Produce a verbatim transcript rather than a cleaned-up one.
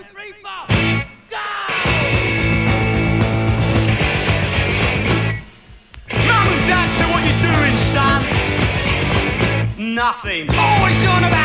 three, four, go! Mum and Dad, so what you doing, son? Nothing. Always on about